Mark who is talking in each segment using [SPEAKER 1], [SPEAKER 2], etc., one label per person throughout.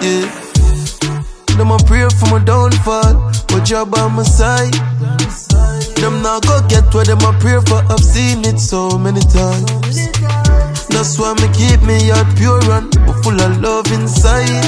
[SPEAKER 1] again. Them a pray for my downfall, but Jah by my side. Them not go get where them a pray for, I've seen it so many times. That's why me keep me heart pure and full of love inside.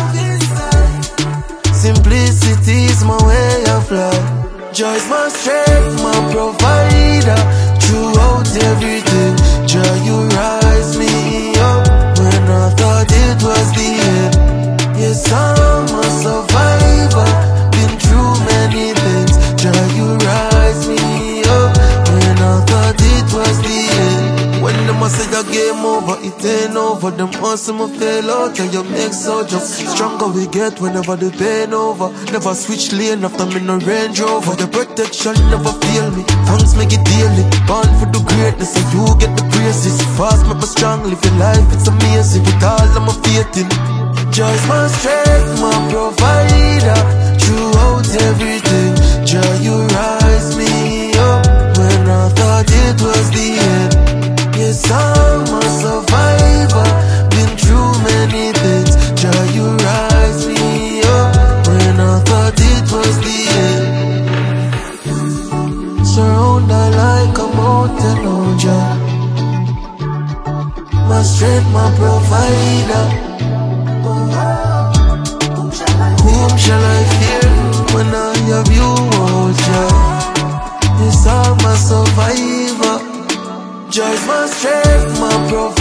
[SPEAKER 1] Simplicity is my way of life. Jah is my strength, my provider. Throughout everything, Jah, you rise me up when I thought it was the end. Yes, I'm a survivor, been through many things. Jah, you rise me up when I thought it was the end. When them a say a game over, it ain't over. Them answer me fail out and you make so jump. Stronger we get whenever the pain over. Never switch lane after me no Range Rover. The protection never fail me, thanks make it daily. Born for the greatness and you get the praises. Fast make me strong, living life it's amazing. With all of my faith in Jah is my strength, my provider. Throughout everything, Jah, you rise me up when I thought it was the end. Yes, I'm a survivor, been through many things. Jah, you rise me up when I thought it was the end. Surrounded like a mountain, oh Jah, my strength, my provider. Whom shall I fear when I have you, oh Jah? Yes, I'm a survivor. Jah is my strength, my provider.